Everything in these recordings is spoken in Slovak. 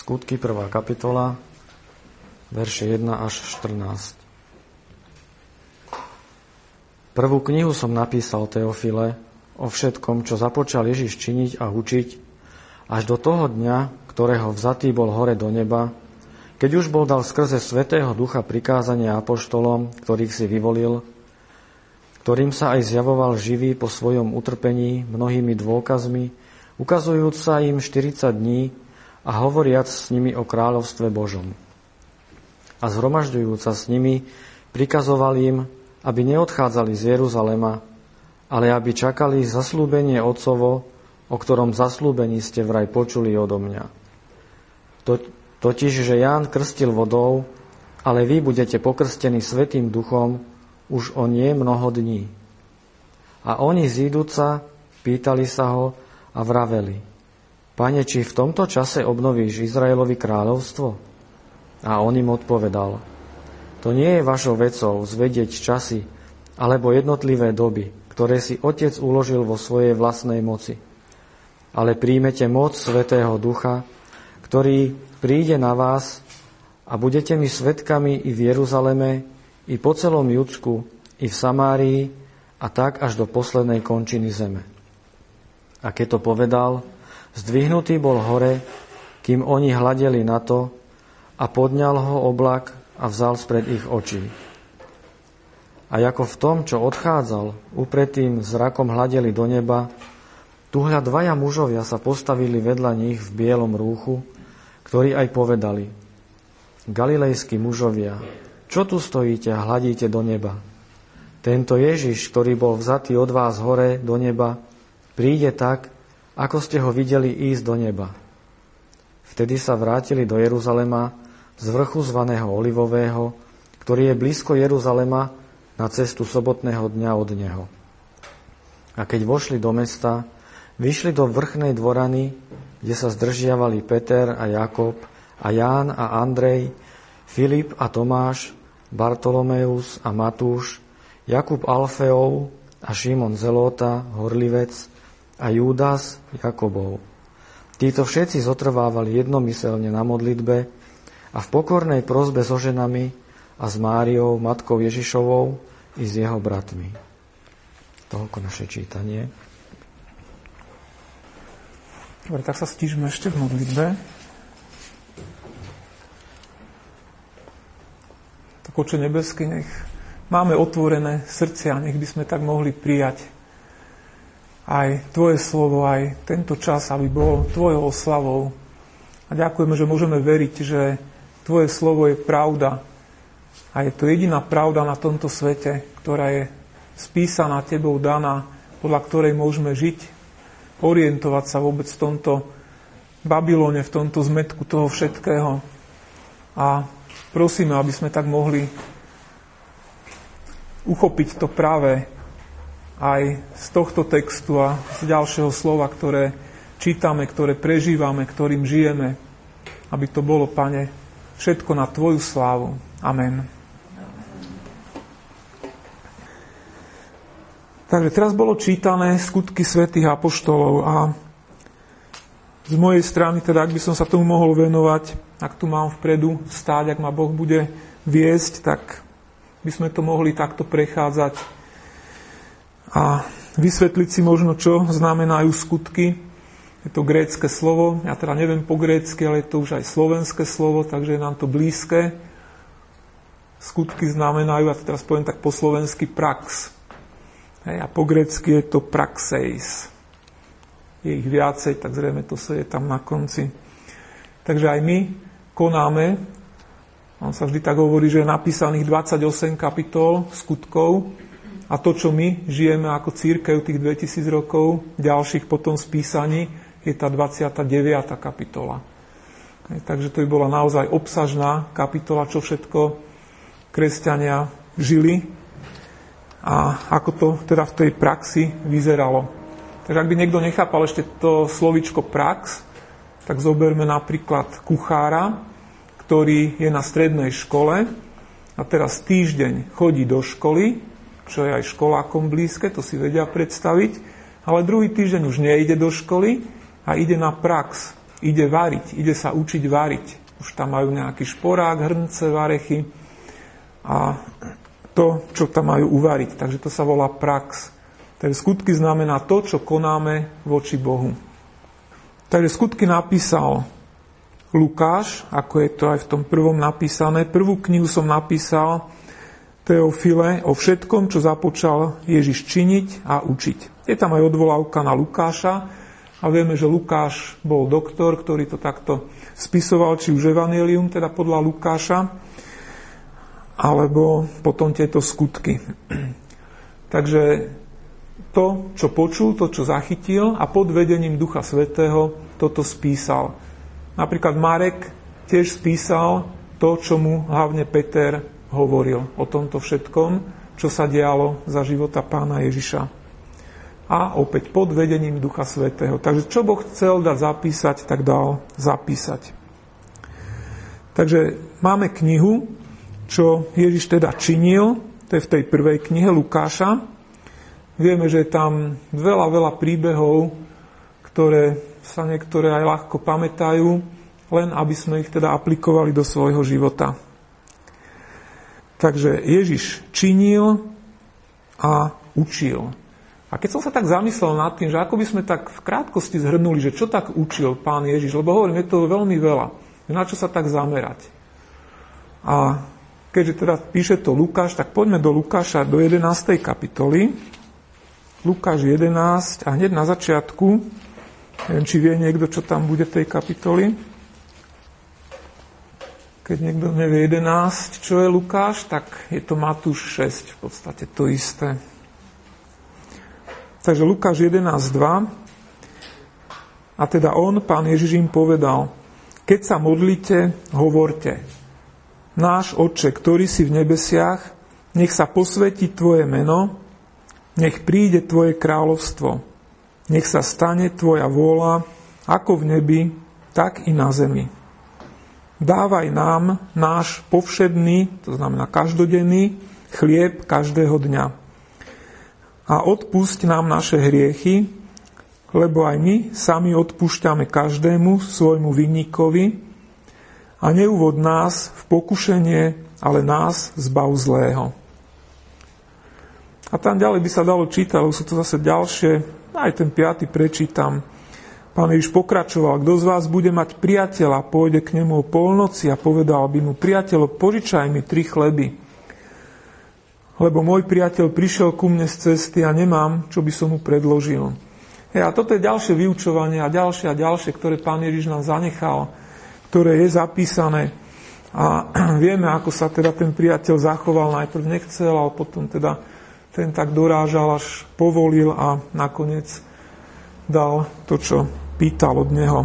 Skutky 1. kapitola, verše 1 až 14. Prvú knihu som napísal, Teofile, o všetkom, čo započal Ježiš činiť a učiť, až do toho dňa, ktorého vzatý bol hore do neba, keď už bol dal skrze Svätého Ducha prikázania apoštolom, ktorých si vyvolil, ktorým sa aj zjavoval živý po svojom utrpení mnohými dôkazmi, ukazujúc sa im 40 dní a hovoriac s nimi o kráľovstve Božom. A zhromažďujúc sa s nimi, prikazoval im, aby neodchádzali z Jeruzalema, ale aby čakali zasľúbenie Otcovo, o ktorom zasľúbení ste vraj počuli odo mňa. Totiž, že Ján krstil vodou, ale vy budete pokrstení Svätým Duchom už o nie mnoho dní. A oni zíduca pýtali sa ho a vraveli: Pane, či v tomto čase obnovíš Izraelovi kráľovstvo? A on im odpovedal: To nie je vašou vecou zvedieť časy alebo jednotlivé doby, ktoré si Otec uložil vo svojej vlastnej moci. Ale príjmete moc Svätého Ducha, ktorý príde na vás a budete mi svedkami i v Jeruzaleme, i po celom Judsku, i v Samárii a tak až do poslednej končiny zeme. A keď to povedal, zdvihnutý bol hore, kým oni hľadeli na to, a podňal ho oblak a vzal spred ich očí. A ako v tom, čo odchádzal, upredtým zrakom hľadeli do neba, tuhľa dvaja mužovia sa postavili vedľa nich v bielom rúchu, ktorí aj povedali: Galilejskí mužovia, čo tu stojíte a hľadíte do neba? Tento Ježiš, ktorý bol vzatý od vás hore do neba, príde tak, ako ste ho videli ísť do neba. Vtedy sa vrátili do Jeruzalema z vrchu zvaného Olivového, ktorý je blízko Jeruzalema na cestu sobotného dňa od neho. A keď vošli do mesta, vyšli do vrchnej dvorany, kde sa zdržiavali Peter a Jakob a Ján a Andrej, Filip a Tomáš, Bartolomeus a Matúš, Jakub Alfeov a Šimon Zelóta, horlivec, a Júdas Jakobov. Títo všetci zotrvávali jednomyselne na modlitbe a v pokornej prosbe so ženami a s Máriou, matkou Ježišovou, i s jeho bratmi. Toľko naše čítanie. Dobre, tak sa stížme ešte v modlitbe. Tak Oče nebeský, nech máme otvorené srdcia, nech by sme tak mohli prijať aj Tvoje slovo, aj tento čas, aby bol Tvojou oslavou. A ďakujeme, že môžeme veriť, že Tvoje slovo je pravda. A je to jediná pravda na tomto svete, ktorá je spísaná Tebou, daná, podľa ktorej môžeme žiť, orientovať sa vôbec v tomto Babylone, v tomto zmetku toho všetkého. A prosíme, aby sme tak mohli uchopiť to práve aj z tohto textu a z ďalšieho slova, ktoré čítame, ktoré prežívame, ktorým žijeme. Aby to bolo, Pane, všetko na Tvoju slávu. Amen. Takže teraz bolo čítané Skutky svätých apoštolov a z mojej strany, teda ak by som sa tomu mohol venovať, ak tu mám vpredu stáť, ak ma Boh bude viesť, tak by sme to mohli takto prechádzať a vysvetliť si možno, čo znamenajú skutky. Je to grécke slovo, ja teda neviem po grécky, ale je to už aj slovenské slovo, takže je nám to blízke. Skutky znamenajú, a teraz poviem tak po slovensky, prax. A po grécky je to praxeis. Je ich viacej, tak zrejme to sa je tam na konci. Takže aj my konáme, on sa vždy tak hovorí, že je napísaných 28 kapitol skutkov a to, čo my žijeme ako cirkev tých 2000 rokov, ďalších potom spísaní, je tá 29. kapitola. Takže to by bola naozaj obsažná kapitola, čo všetko kresťania žili a ako to teda v tej praxi vyzeralo. Takže ak by niekto nechápal ešte to slovíčko prax, tak zoberme napríklad kuchára, ktorý je na strednej škole a teraz týždeň chodí do školy, čo je aj školákom blízke, to si vedia predstaviť, ale druhý týždeň už nejde do školy a ide na prax. ide variť, ide sa učiť variť. Už tam majú nejaký šporák, hrnce, varechy a to, čo tam majú uvariť. Takže to sa volá prax. Takže skutky znamená to, čo konáme voči Bohu. Takže skutky napísal Lukáš, ako je to aj v tom prvom napísané. Prvú knihu som napísal Teofile o všetkom, čo započal Ježiš činiť a učiť. Je tam aj odvolávka na Lukáša a vieme, že Lukáš bol doktor, ktorý to takto spisoval, či už Evangelium, teda podľa Lukáša, alebo potom tieto skutky. Takže to, čo počul, to, čo zachytil a pod vedením Ducha Svätého toto spísal. Napríklad Marek tiež spísal to, čo mu hlavne Peter hovoril o tomto všetkom, čo sa dialo za života Pána Ježiša. A opäť pod vedením Ducha Svätého. Takže čo Boh chcel dať zapísať, tak dal zapísať. Takže máme knihu, čo Ježiš teda činil, to je v tej prvej knihe Lukáša. Vieme, že je tam veľa príbehov, ktoré sa niektoré aj ľahko pamätajú, len aby sme ich teda aplikovali do svojho života. Takže Ježiš činil a učil. A keď som sa tak zamyslel nad tým, že ako by sme tak v krátkosti zhrnuli, že čo tak učil Pán Ježiš, lebo hovorím, je to veľmi veľa, na čo sa tak zamerať. A keďže teda píše to Lukáš, tak poďme do Lukáša, do 11. kapitoly. Lukáš 11 a hneď na začiatku, neviem, či vie niekto, čo tam bude v tej kapitoli. Keď niekto nevie 11, čo je Lukáš, tak je to Matúš 6, v podstate to isté. Takže Lukáš 11.2. A teda Pán Ježiš im povedal, keď sa modlíte, hovorte, náš Otče, ktorý si v nebesiach, nech sa posvätí Tvoje meno, nech príde Tvoje kráľovstvo, nech sa stane Tvoja vôľa, ako v nebi, tak i na zemi. Dávaj nám náš povšedný, to znamená každodenný, chlieb každého dňa. A odpusť nám naše hriechy, lebo aj my sami odpúšťame každému svojmu vinníkovi a neuvod nás v pokušenie, ale nás zbav zlého. A tam ďalej by sa dalo čítať, ale sú to zase ďalšie, aj ten 5. prečítam. Pán Ježiš pokračoval, kto z vás bude mať priateľa, pôjde k nemu o polnoci a povedal by mu, priateľo, požičaj mi 3 chleby, lebo môj priateľ prišiel ku mne z cesty a nemám, čo by som mu predložil. A toto je ďalšie vyučovanie a ďalšie, ktoré Pán Ježiš nám zanechal, ktoré je zapísané. A vieme, ako sa teda ten priateľ zachoval, najprv nechcel, ale potom teda ten tak dorážal, až povolil a nakoniec dal to, čo pýtal od neho.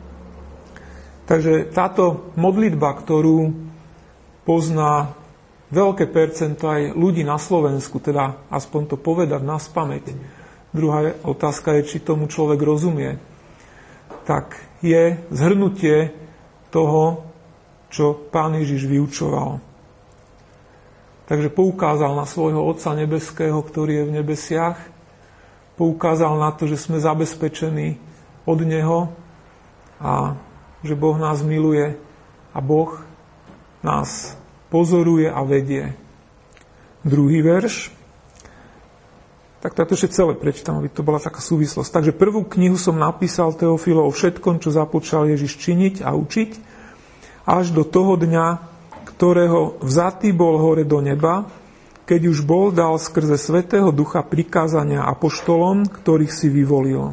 Takže táto modlitba, ktorú pozná veľké percento aj ľudí na Slovensku, teda aspoň to povedať naspamäť. Druhá otázka je, či tomu človek rozumie. Tak je zhrnutie toho, čo Pán Ježiš vyučoval. Takže poukázal na svojho Otca nebeského, ktorý je v nebesiach. Poukázal na to, že sme zabezpečení od Neho a že Boh nás miluje a Boh nás pozoruje a vedie. Druhý verš. Tak to ešte celé prečítam, aby to bola taká súvislosť. Takže prvú knihu som napísal Teofilo o všetkom, čo započal Ježiš činiť a učiť, až do toho dňa, ktorého vzatý bol hore do neba, keď už bol dal skrze Svätého Ducha prikázania apoštolom, ktorých si vyvolil.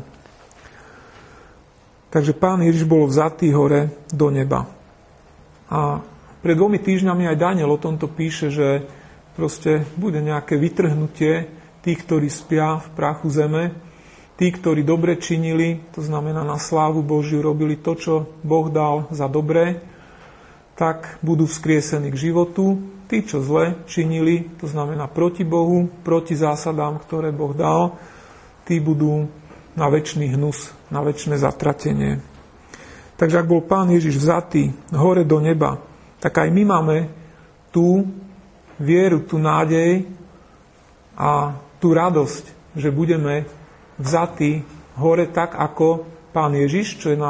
Takže Pán Ježiš bol vzatý hore do neba. A pred 2 týždňami aj Daniel o tomto píše, že proste bude nejaké vytrhnutie tých, ktorí spia v prachu zeme, tí, ktorí dobre činili, to znamená na slávu Božiu, robili to, čo Boh dal za dobré, tak budú vzkriesení k životu. Tí, čo zle činili, to znamená proti Bohu, proti zásadám, ktoré Boh dal, tí budú na večný hnus, na večné zatratenie. Takže ak bol Pán Ježiš vzatý hore do neba, tak aj my máme tú vieru, tú nádej a tú radosť, že budeme vzatí hore tak, ako Pán Ježiš, čo je nám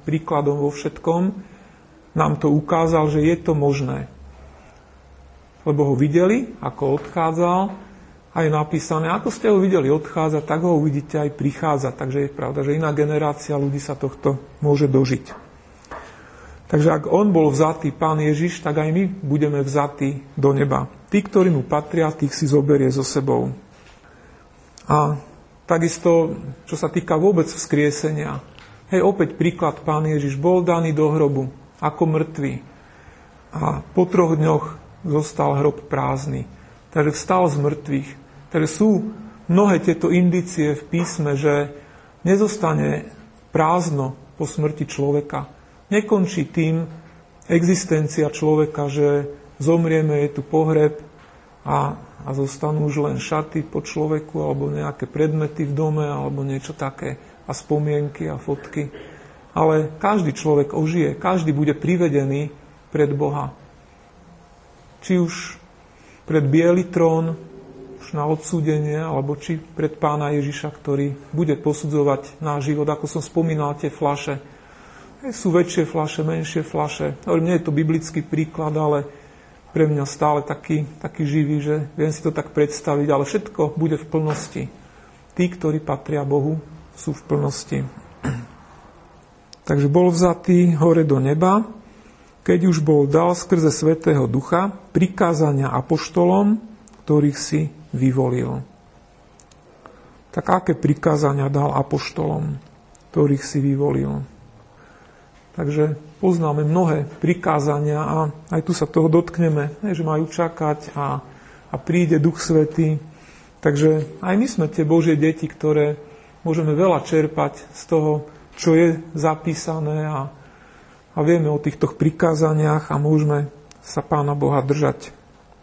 príkladom vo všetkom, nám to ukázal, že je to možné. Lebo ho videli, ako odchádzal, a je napísané, ako ste ho videli odchádzať, tak ho uvidíte aj prichádzať. Takže je pravda, že iná generácia ľudí sa tohto môže dožiť. Takže ak on bol vzatý, Pán Ježiš, tak aj my budeme vzatí do neba. Tí, ktorí mu patria, tých si zoberie so sebou. A takisto, čo sa týka vôbec vzkriesenia. Opäť príklad, Pán Ježiš bol daný do hrobu ako mŕtvý. A po 3 dňoch zostal hrob prázdny. Takže vstal z mŕtvych. Takže sú mnohé tieto indície v písme, že nezostane prázdno po smrti človeka. Nekončí tým existencia človeka, že zomrieme, je tu pohreb a zostanú už len šaty po človeku alebo nejaké predmety v dome alebo niečo také a spomienky a fotky. Ale každý človek ožije, každý bude privedený pred Boha. Či už pred biely trón, už na odsúdenie, alebo či pred Pána Ježiša, ktorý bude posudzovať náš život. Ako som spomínal, tie fľaše. Sú väčšie fľaše, menšie fľaše. Nie je to biblický príklad, ale pre mňa stále taký živý, že viem si to tak predstaviť, ale všetko bude v plnosti. Tí, ktorí patria Bohu, sú v plnosti. Takže bol vzatý hore do neba, keď už bol dal skrze Svätého Ducha prikázania apoštolom, ktorých si vyvolil. Tak aké prikázania dal apoštolom, ktorých si vyvolil? Takže poznáme mnohé prikázania a aj tu sa toho dotkneme, že majú čakať a príde Duch Svätý. Takže aj my sme tie Božie deti, ktoré môžeme veľa čerpať z toho, čo je zapísané a vieme o týchto prikázaniach a môžeme sa Pána Boha držať.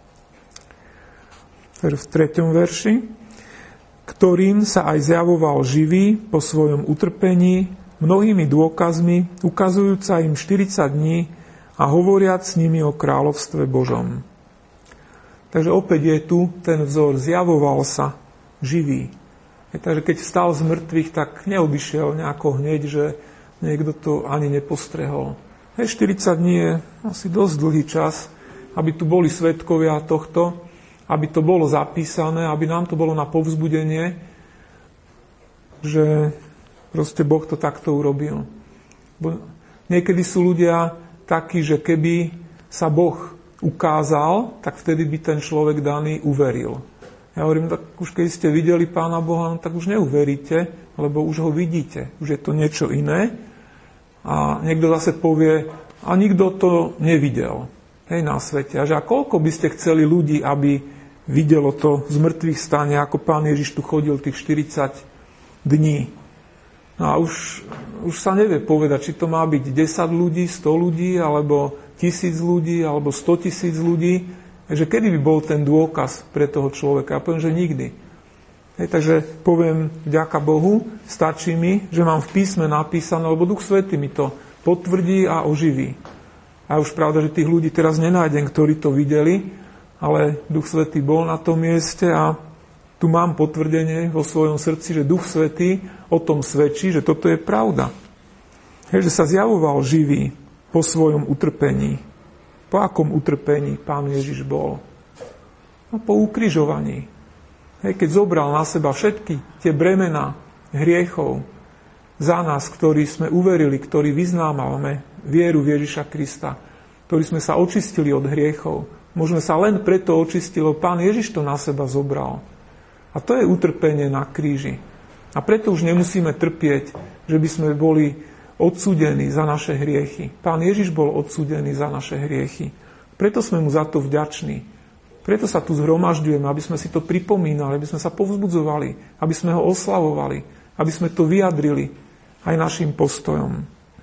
Takže v 3. verši, ktorým sa aj zjavoval živý po svojom utrpení, mnohými dôkazmi, ukazujúca im 40 dní a hovoriac s nimi o kráľovstve Božom. Takže opäť je tu ten vzor, zjavoval sa živý. Takže keď vstal z mŕtvych, tak neobyšiel nejako hneď, že niekto to ani nepostrehol. 40 dní je asi dosť dlhý čas, aby tu boli svedkovia tohto, aby to bolo zapísané, aby nám to bolo na povzbudenie, že proste Boh to takto urobil. Bo niekedy sú ľudia takí, že keby sa Boh ukázal, tak vtedy by ten človek daný uveril. Ja hovorím, tak už keď ste videli Pána Boha, tak už neuveríte, lebo už ho vidíte. Už je to niečo iné. A niekto zase povie, a nikto to nevidel na svete. A že a koľko by ste chceli ľudí, aby videlo to z mŕtvych stane, ako Pán Ježiš tu chodil tých 40 dní. No a už sa nevie povedať, či to má byť 10 ľudí, 100 ľudí, alebo 1000 ľudí, alebo 100 000 ľudí. Takže kedy by bol ten dôkaz pre toho človeka? Ja poviem, že nikdy. Takže poviem, vďaka Bohu, stačí mi, že mám v písme napísané, lebo Duch Svätý mi to potvrdí a oživí. A už pravda, že tých ľudí teraz nenájdem, ktorí to videli, ale Duch Svätý bol na tom mieste a tu mám potvrdenie vo svojom srdci, že Duch Svätý o tom svedčí, že toto je pravda. Že sa zjavoval živý po svojom utrpení. Po akom utrpení Pán Ježiš bol? No, po ukrižovaní. Keď zobral na seba všetky tie bremená hriechov za nás, ktorí sme uverili, ktorí vyznávame vieru v Ježiša Krista, ktorí sme sa očistili od hriechov. Môžeme sa len preto očistiť, lebo Pán Ježiš to na seba zobral. A to je utrpenie na kríži. A preto už nemusíme trpieť, že by sme boli odsúdení za naše hriechy. Pán Ježiš bol odsúdený za naše hriechy. Preto sme mu za to vďační. Preto sa tu zhromažďujeme, aby sme si to pripomínali, aby sme sa povzbudzovali, aby sme ho oslavovali, aby sme to vyjadrili aj našim postojom.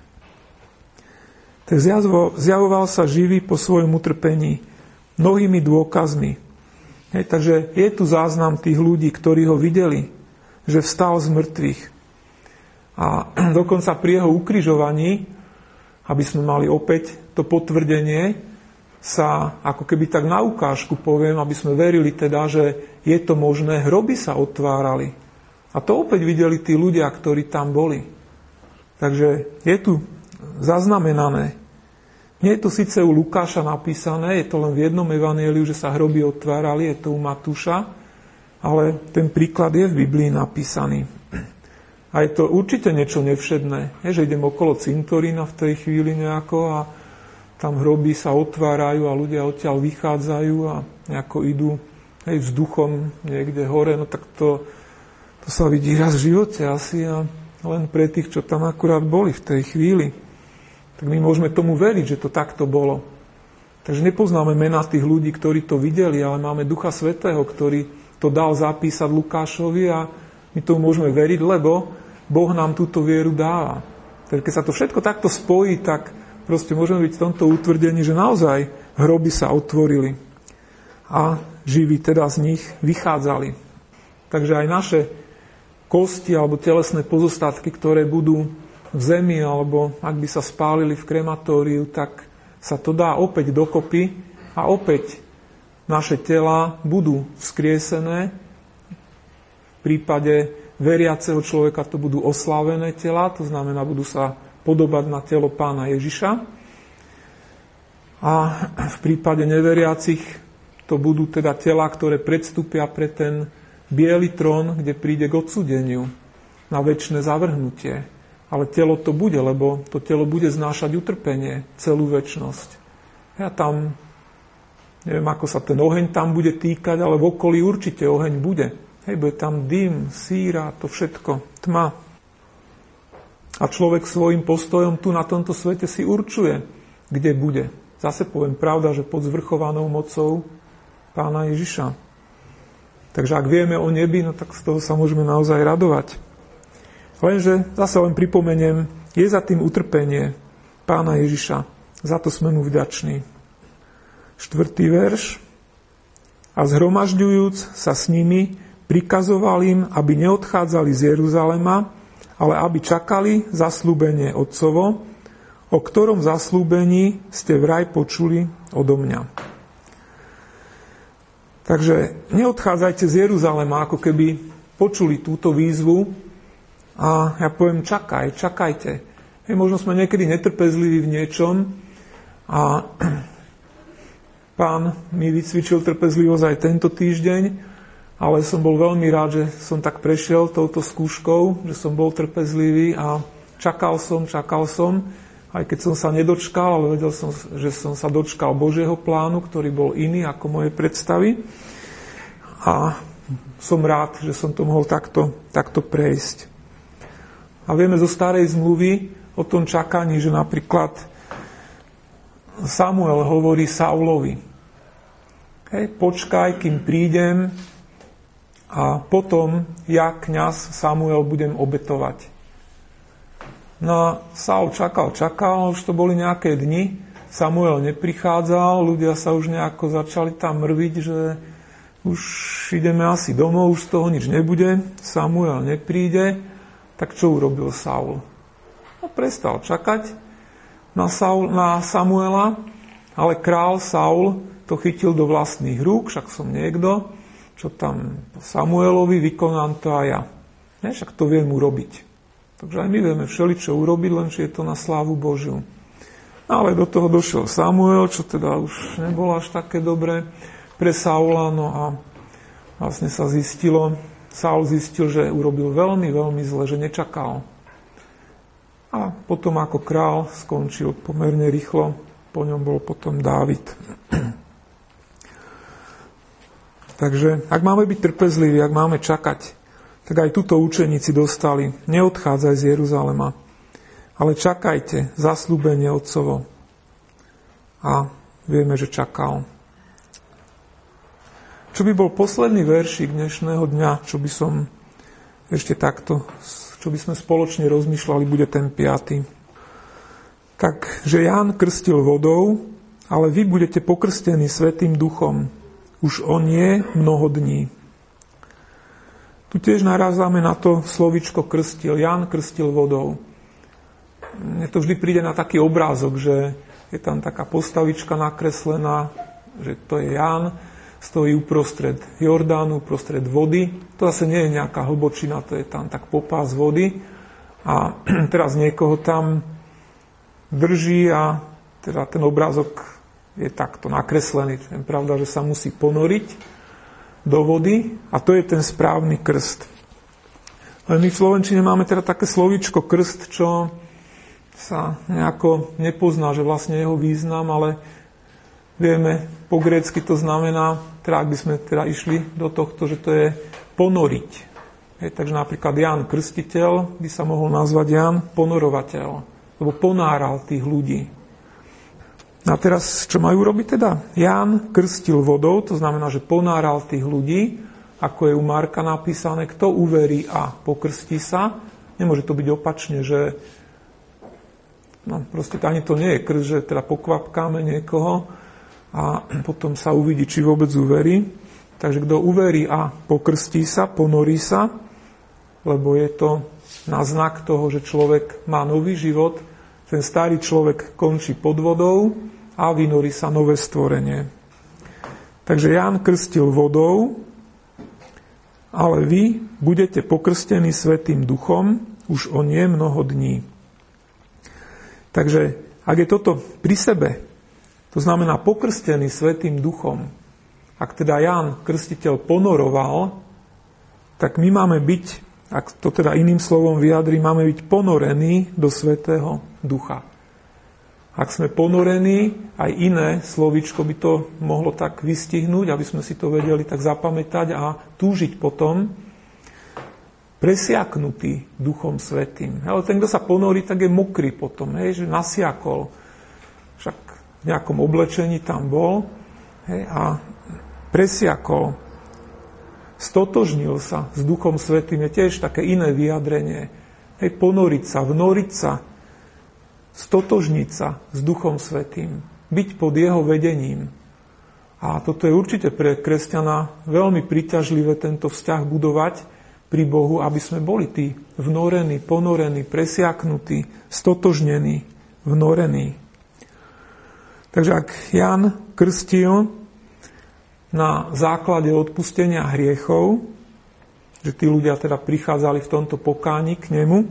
Tak zjavoval sa živý po svojom utrpení mnohými dôkazmi. Takže je tu záznam tých ľudí, ktorí ho videli, že vstal z mŕtvych. A dokonca pri jeho ukrižovaní, aby sme mali opäť to potvrdenie, sa ako keby tak na ukážku poviem, aby sme verili teda, že je to možné, hroby sa otvárali. A to opäť videli tí ľudia, ktorí tam boli. Takže je tu zaznamenané. Nie je to síce u Lukáša napísané, je to len v jednom evanjeliu, že sa hroby otvárali, je to u Matúša, ale ten príklad je v Biblii napísaný. A je to určite niečo nevšedné, že idem okolo cintorína v tej chvíli nejako a tam hroby sa otvárajú a ľudia odtiaľ vychádzajú a nejako idú vzduchom niekde hore, no tak to sa vidí raz v živote asi a len pre tých, čo tam akurát boli v tej chvíli. Tak my môžeme tomu veriť, že to takto bolo. Takže nepoznáme mená tých ľudí, ktorí to videli, ale máme Ducha Svätého, ktorý to dal zapísať Lukášovi a my tomu môžeme veriť, lebo Boh nám túto vieru dáva. Takže keď sa to všetko takto spojí, tak proste môžeme byť v tomto utvrdení, že naozaj hroby sa otvorili a živí teda z nich vychádzali. Takže aj naše kosti alebo telesné pozostatky, ktoré budú v zemi, alebo ak by sa spálili v krematóriu, tak sa to dá opäť dokopy a opäť naše tela budú vzkriesené. V prípade veriaceho človeka to budú oslávené tela, to znamená, budú sa podobať na telo Pána Ježiša. A v prípade neveriacich to budú teda tela, ktoré predstúpia pre ten biely trón, kde príde k odsúdeniu na večné zavrhnutie. Ale telo to bude, lebo to telo bude znášať utrpenie celú večnosť. Ja tam, neviem, ako sa ten oheň tam bude týkať, ale v okolí určite oheň bude. Bude tam dym, síra, to všetko, tma. A človek svojím postojom tu na tomto svete si určuje, kde bude. Zase poviem pravda, že pod zvrchovanou mocou Pána Ježiša. Takže ak vieme o nebi, no tak z toho sa môžeme naozaj radovať. Lenže, zase len pripomeniem, je za tým utrpenie Pána Ježiša. Za to sme mu vďační. 4. verš. A zhromažďujúc sa s nimi, prikazoval im, aby neodchádzali z Jeruzalema, ale aby čakali zasľúbenie Otcovo, o ktorom zasľúbení ste vraj počuli odo mňa. Takže neodchádzajte z Jeruzalema, ako keby počuli túto výzvu, a ja poviem, čakajte. Možno sme niekedy netrpezliví v niečom a Pán mi vycvičil trpezlivosť aj tento týždeň, ale som bol veľmi rád, že som tak prešiel touto skúškou, že som bol trpezlivý a čakal som, aj keď som sa nedočkal, ale vedel som, že som sa dočkal Božieho plánu, ktorý bol iný ako moje predstavy. A som rád, že som to mohol takto prejsť. A vieme zo starej zmluvy o tom čakaní, že napríklad Samuel hovorí Saulovi: počkaj, kým prídem a potom ja, kňaz Samuel, budem obetovať. No a Saul čakal, už to boli nejaké dni, Samuel neprichádzal, ľudia sa už nejako začali tam mrviť, že už ideme asi domov, už z toho nič nebude, Samuel nepríde. Tak čo urobil Saul? No, prestal čakať na Samuela, ale král Saul to chytil do vlastných rúk, však som niekto, čo tam Samuelovi, vykonám to aj ja. Však to viem urobiť. Takže aj my vieme všeličo urobiť, len či je to na slávu Božiu. No, ale do toho došiel Samuel, čo teda už nebolo až také dobré pre Saula, no a vlastne sa Saul zistil, že urobil veľmi, veľmi zle, že nečakal. A potom ako král skončil pomerne rýchlo, po ňom bol potom Dávid. Takže ak máme byť trpezliví, ak máme čakať, tak aj tuto učeníci dostali: neodchádzaj z Jeruzalema, ale čakajte zasľúbenie Otcovo. A vieme, že čakal. Čo by bol posledný veršík dnešného dňa, čo by som ešte takto, čo by sme spoločne rozmýšľali, bude ten 5. Takže Ján krstil vodou, ale vy budete pokrstení Svätým Duchom. Už o nie mnoho dní. Tu tiež narážame na to slovíčko krstil. Ján krstil vodou. Mne to vždy príde na taký obrázok, že je tam taká postavička nakreslená, že to je Ján, stojí uprostred Jordánu, uprostred vody. To zase nie je nejaká hlbočina, to je tam tak popás vody. A teraz niekoho tam drží a teda ten obrázok je takto nakreslený. Je pravda, že sa musí ponoriť do vody a to je ten správny krst. Ale my v slovenčine máme teda také slovíčko krst, čo sa nejako nepozná, že vlastne jeho význam, ale vieme, po grécky to znamená, teda ak by sme teda išli do tohto, že to je ponoriť. Takže napríklad Ján Krstiteľ by sa mohol nazvať Ján Ponorovateľ, lebo ponáral tých ľudí. A teraz, čo majú robiť teda? Ján krstil vodou, to znamená, že ponáral tých ľudí, ako je u Marka napísané, kto uverí a pokrstí sa. Nemôže to byť opačne, že proste ani to nie je krst, že teda pokvapkáme niekoho a potom sa uvidí, či vôbec uverí. Takže kto uverí a pokrstí sa, ponorí sa, lebo je to na znak toho, že človek má nový život, ten starý človek končí pod vodou a vynorí sa nové stvorenie. Takže Ján krstil vodou, ale vy budete pokrstení Svätým Duchom už o nie mnoho dní. Takže ak je toto pri sebe, to znamená pokrstený Svätým Duchom, ak teda Ján Krstiteľ ponoroval, tak my máme byť, ak to teda iným slovom vyjadri, máme byť ponorení do Svätého Ducha. Ak sme ponorení, aj iné slovíčko by to mohlo tak vystihnúť, aby sme si to vedeli tak zapamätať a túžiť potom, presiaknutý Duchom Svätým. Ale ten, kto sa ponorí, tak je mokrý potom, že nasiakol. Však v nejakom oblečení tam bol a presiakol. Stotožnil sa s Duchom Svätým je tiež také iné vyjadrenie. Ponoriť sa, vnoriť sa, stotožniť sa s Duchom Svätým, byť pod jeho vedením. A toto je určite pre kresťana veľmi príťažlivé tento vzťah budovať pri Bohu, aby sme boli tí vnorení, ponorení, presiaknutí, stotožnení, vnorení. Takže ak Ján krstil na základe odpustenia hriechov, že tí ľudia teda prichádzali v tomto pokáni k nemu,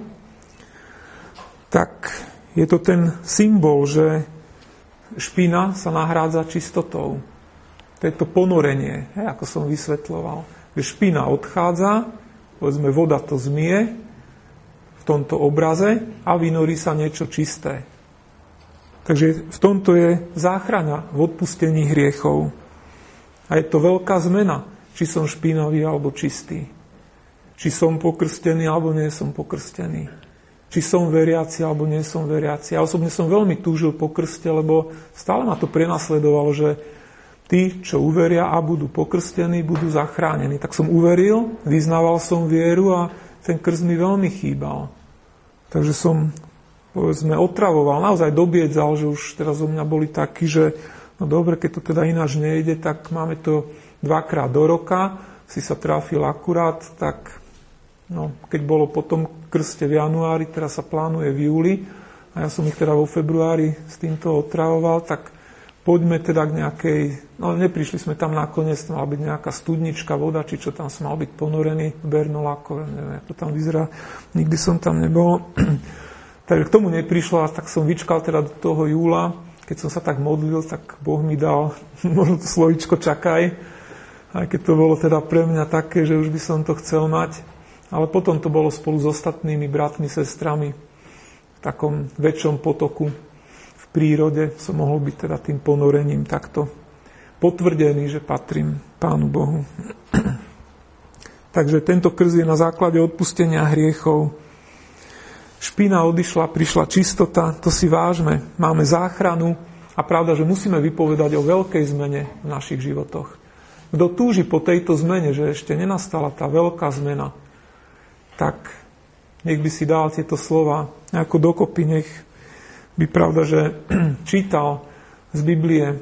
tak je to ten symbol, že špina sa nahrádza čistotou. To je to ponorenie, ako som vysvetľoval. Že špina odchádza, povedzme, voda to zmije v tomto obraze a vynorí sa niečo čisté. Takže v tomto je záchrana v odpustení hriechov. A je to veľká zmena, či som špinavý alebo čistý. Či som pokrstený alebo nie som pokrstený. Či som veriaci alebo nie som veriaci. Ja osobne som veľmi túžil po krste, lebo stále ma to prenasledovalo, že tí, čo uveria a budú pokrstení, budú zachránení. Tak som uveril, vyznával som vieru a ten krst mi veľmi chýbal. Takže som, povedzme, otravoval, naozaj dobiedzal, že už teraz u mňa boli takí, že no dobre, keď to teda ináč nejde, tak máme to 2-krát do roka, si sa trafil akurát, tak keď bolo potom krste v januári, teraz sa plánuje v júli a ja som ich teda vo februári s týmto otravoval, tak poďme teda k nejakej, neprišli sme tam nakoniec, mala byť nejaká studnička, voda, či čo tam som mal byť ponorený v Bernolákove, neviem, ako tam vyzerá, nikdy som tam nebol. Takže k tomu neprišlo, a tak som vyčkal teda do toho júla, keď som sa tak modlil, tak Boh mi dal možno to slovíčko čakaj, aj keď to bolo teda pre mňa také, že už by som to chcel mať. Ale potom to bolo spolu s ostatnými bratmi, sestrami v takom väčšom potoku v prírode. Som mohol byť teda tým ponorením takto potvrdený, že patrím Pánu Bohu. Takže tento krst je na základe odpustenia hriechov. Špina odišla, prišla čistota, to si vážme. Máme záchranu a pravda, že musíme vypovedať o veľkej zmene v našich životoch. Kto túži po tejto zmene, že ešte nenastala tá veľká zmena, tak nech by si dal tieto slova ako dokopy, nech by pravda, že čítal z Biblie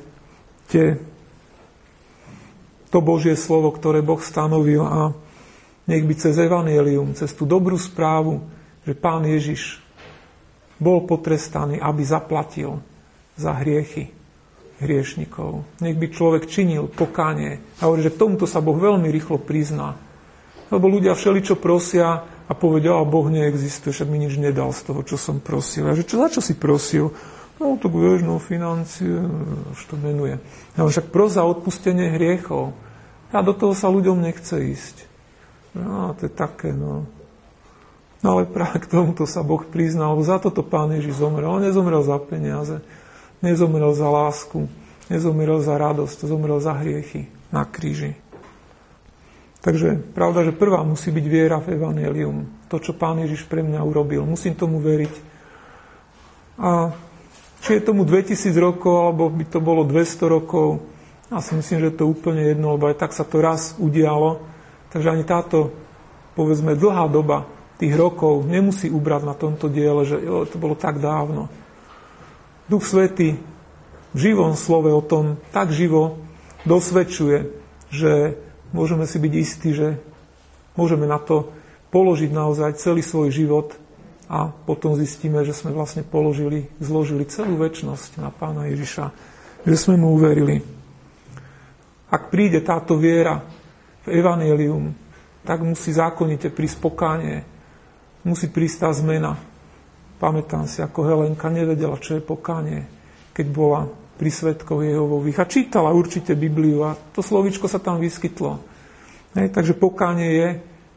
to Božie slovo, ktoré Boh stanovil a nech by cez evanjelium, cez tú dobrú správu, že Pán Ježiš bol potrestaný, aby zaplatil za hriechy hriešnikov. Nech by človek činil pokánie a hovorí, že tomuto sa Boh veľmi rýchlo prizná. Lebo ľudia všeličo prosia, a povedal, Boh neexistuje, však mi nič nedal z toho, čo som prosil. A že za čo si prosil? No, tak vieš, financie, už to menuje. No, však pros za odpustenie hriechov. A do toho sa ľuďom nechce ísť. No, to je také, no. No, ale práve k tomuto sa Boh priznal, lebo za toto Pán Ježiš zomrel. On nezomrel za peniaze, nezomrel za lásku, nezomrel za radosť, zomrel za hriechy na kríži. Takže pravda, že prvá musí byť viera v evanjelium. To, čo Pán Ježiš pre mňa urobil. Musím tomu veriť. A či je tomu 2000 rokov, alebo by to bolo 200 rokov, ja si myslím, že je to úplne jedno, lebo aj tak sa to raz udialo. Takže ani táto, povedzme, dlhá doba tých rokov nemusí ubrať na tomto diele, že to bolo tak dávno. Duch Svätý v živom slove o tom tak živo dosvedčuje, že môžeme si byť istí, že môžeme na to položiť naozaj celý svoj život a potom zistíme, že sme vlastne zložili celú večnosť na Pána Ježiša, že sme mu uverili. Ak príde táto viera v evanjelium, tak musí zákonite prísť pokánie, musí prísť tá zmena. Pamätám si, ako Helenka nevedela, čo je pokánie, keď bola pri svedkoch Jehovových a čítala určite Bibliu a to slovíčko sa tam vyskytlo. Takže pokánie je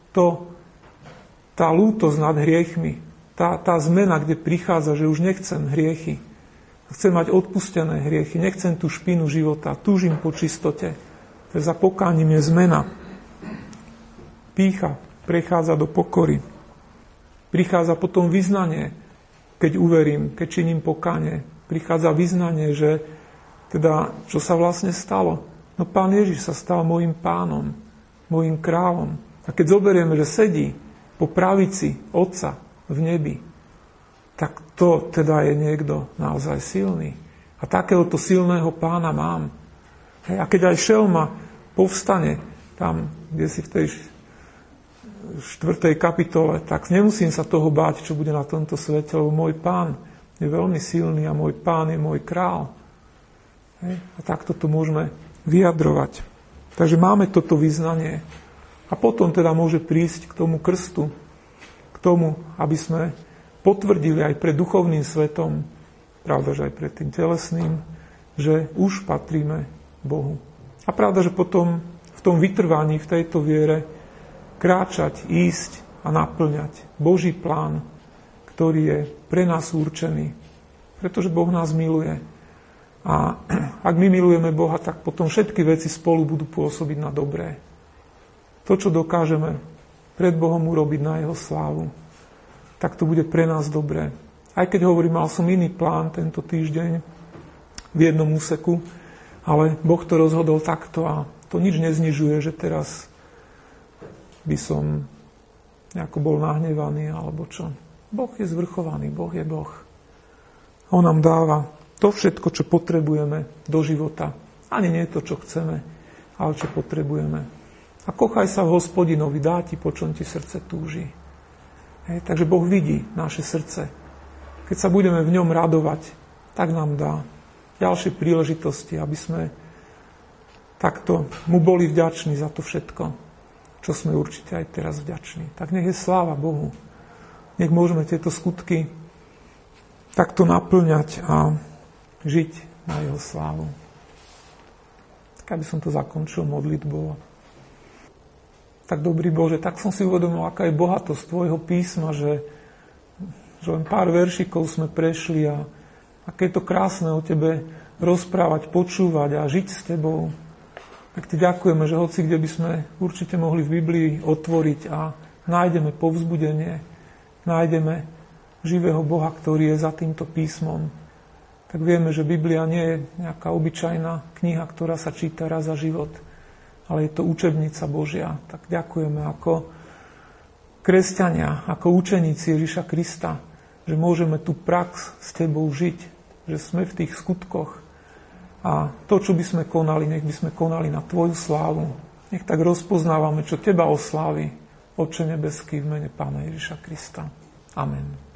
tá lútosť nad hriechmi, tá zmena, kde prichádza, že už nechcem hriechy, chcem mať odpustené hriechy, nechcem tú špinu života, túžim po čistote. Za pokáním je zmena. Pýcha prechádza do pokory. Prichádza potom vyznanie, keď uverím, keď činím pokánie. Prichádza vyznanie, že teda, čo sa vlastne stalo? No Pán Ježiš sa stal mojím pánom, mojím kráľom. A keď zoberieme, že sedí po pravici Otca v nebi, tak to teda je niekto naozaj silný. A takéhoto silného pána mám. A keď aj šelma povstane tam, kde si v tej 4. kapitole, tak nemusím sa toho báť, čo bude na tomto svete, lebo môj pán je veľmi silný a môj pán je môj král. A takto to môžeme vyjadrovať. Takže máme toto vyznanie. A potom teda môže prísť k tomu krstu, k tomu, aby sme potvrdili aj pred duchovným svetom, pravda, že aj pred tým telesným, že už patríme Bohu. A pravda, že potom v tom vytrvaní, v tejto viere, kráčať, ísť a naplňať Boží plán, ktorý je pre nás určený. Pretože Boh nás miluje. A ak my milujeme Boha, tak potom všetky veci spolu budú pôsobiť na dobré. To, čo dokážeme pred Bohom urobiť na Jeho slávu, tak to bude pre nás dobré. Aj keď hovorím, mal som iný plán tento týždeň v jednom úseku, ale Boh to rozhodol takto a to nič neznižuje, že teraz by som nejako bol nahnevaný alebo čo. Boh je zvrchovaný, Boh je Boh. On nám dáva to všetko, čo potrebujeme do života. Ani nie to, čo chceme, ale čo potrebujeme. A kochaj sa v Hospodinovi, dá ti, po čom ti srdce túži. Takže Boh vidí naše srdce. Keď sa budeme v ňom radovať, tak nám dá ďalšie príležitosti, aby sme takto mu boli vďační za to všetko, čo sme určite aj teraz vďační. Tak nech je sláva Bohu. Nech môžeme tieto skutky takto naplňať a žiť na jeho slávu. Tak aby som to zakončil modlitbou. Tak dobrý Bože, tak som si uvedomil, aká je bohatosť tvojho písma, že len pár veršikov sme prešli a aké je to krásne o tebe rozprávať, počúvať a žiť s tebou. Tak ti ďakujeme, že hoci kde by sme určite mohli v Biblii otvoriť a nájdeme povzbudenie, nájdeme živého Boha, ktorý je za týmto písmom. Tak vieme, že Biblia nie je nejaká obyčajná kniha, ktorá sa číta raz za život, ale je to učebnica Božia. Tak ďakujeme ako kresťania, ako učeníci Ježiša Krista, že môžeme tú prax s tebou žiť, že sme v tých skutkoch a to, čo by sme konali, nech by sme konali na tvoju slávu. Nech tak rozpoznávame, čo teba oslávi, Otče nebeský, v mene Pána Ježiša Krista. Amen.